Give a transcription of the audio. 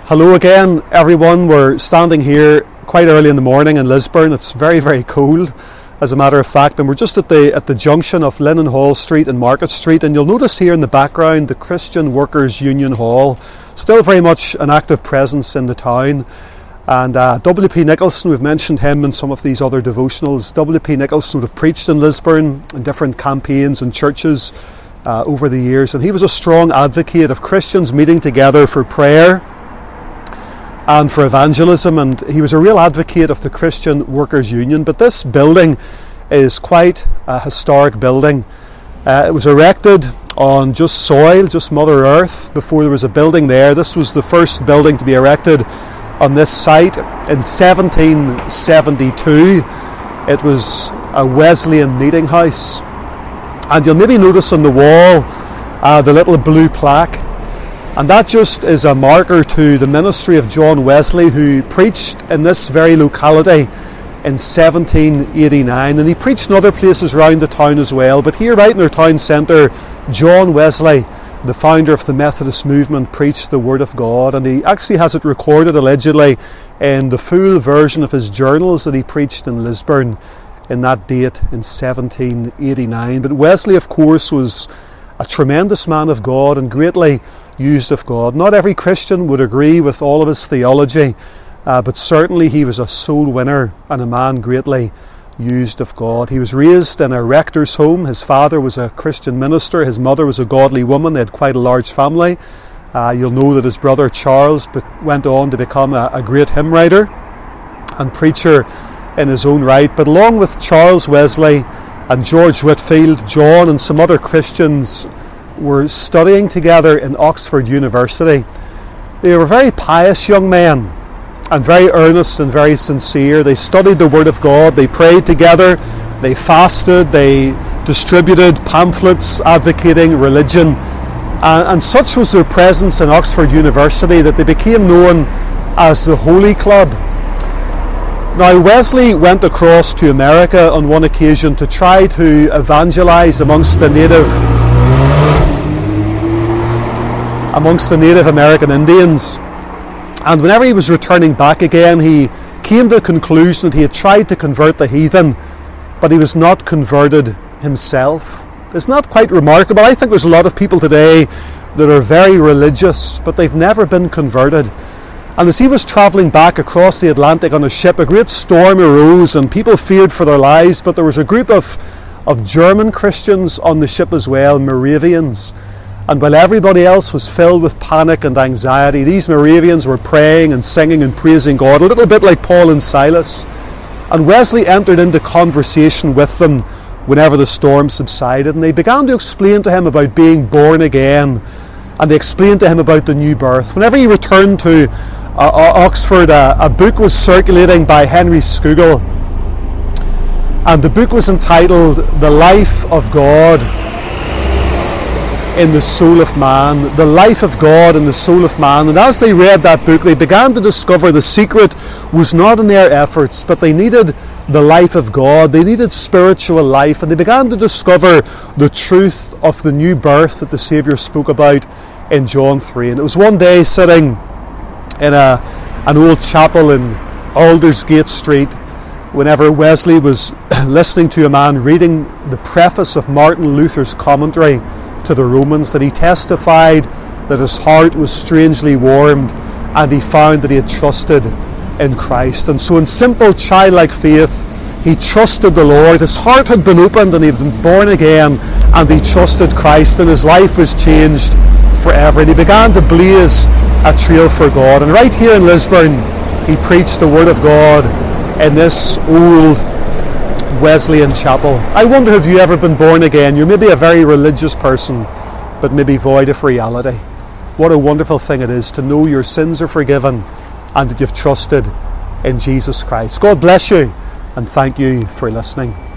Hello again, everyone. We're standing here quite early in the morning in Lisburn. It's very, very cold, as a matter of fact, and we're just at the junction of Lennon Hall Street and Market Street. And you'll notice here in the background the Christian Workers Union Hall, still very much an active presence in the town. And W.P. Nicholson, we've mentioned him in some of these other devotionals. W.P. Nicholson would have preached in Lisburn in different campaigns and churches over the years, and he was a strong advocate of Christians meeting together for prayer and for evangelism, and he was a real advocate of the Christian Workers Union. But this building is quite a historic building. It was erected on just soil, just Mother Earth, before there was a building there. This was the first building to be erected on this site in 1772. It was a Wesleyan meeting house, and you'll maybe notice on the wall the little blue plaque. And that just is a marker to the ministry of John Wesley, who preached in this very locality in 1789. And he preached in other places around the town as well. But here, right in our town centre, John Wesley, the founder of the Methodist movement, preached the Word of God. And he actually has it recorded, allegedly, in the full version of his journals that he preached in Lisburn in that date in 1789. But Wesley, of course, was a tremendous man of God and greatly used of God. Not every Christian would agree with all of his theology, but certainly he was a soul winner and a man greatly used of God. He was raised in a rector's home. His father was a Christian minister. His mother was a godly woman. They had quite a large family. You'll know that his brother Charles went on to become a great hymn writer and preacher in his own right. But along with Charles Wesley and George Whitefield, John and some other Christians were studying together in Oxford University. They were very pious young men and very earnest and very sincere. They studied the Word of God, they prayed together, they fasted, they distributed pamphlets advocating religion, and such was their presence in Oxford University that they became known as the Holy Club. Now, Wesley went across to America on one occasion to try to evangelize amongst the Native American Indians. And whenever he was returning back again, he came to the conclusion that he had tried to convert the heathen, but he was not converted himself. Isn't that quite remarkable? I think there's a lot of people today that are very religious, but they've never been converted. And as he was travelling back across the Atlantic on a ship, a great storm arose and people feared for their lives, but there was a group of German Christians on the ship as well, Moravians. And while everybody else was filled with panic and anxiety, these Moravians were praying and singing and praising God, a little bit like Paul and Silas. And Wesley entered into conversation with them whenever the storm subsided, and they began to explain to him about being born again, and they explained to him about the new birth. Whenever he returned to Oxford, a book was circulating by Henry Scougal, and the book was entitled The Life of God in the Soul of Man. The Life of God in the Soul of Man. And as they read that book, they began to discover the secret was not in their efforts, but they needed the life of God. They needed spiritual life, and they began to discover the truth of the new birth that the Saviour spoke about in John 3. And it was one day sitting in an old chapel in Aldersgate Street, whenever Wesley was listening to a man reading the preface of Martin Luther's commentary to the Romans, that he testified that his heart was strangely warmed and he found that he had trusted in Christ. And so in simple childlike faith he trusted the Lord. His heart had been opened and he had been born again, and he trusted Christ, and his life was changed forever, and he began to blaze a trail for God. And right here in Lisburn he preached the Word of God in this old Wesleyan chapel. I wonder, have you ever been born again? You're maybe a very religious person, but maybe void of reality. What a wonderful thing it is to know your sins are forgiven and that you've trusted in Jesus Christ. God bless you, and thank you for listening.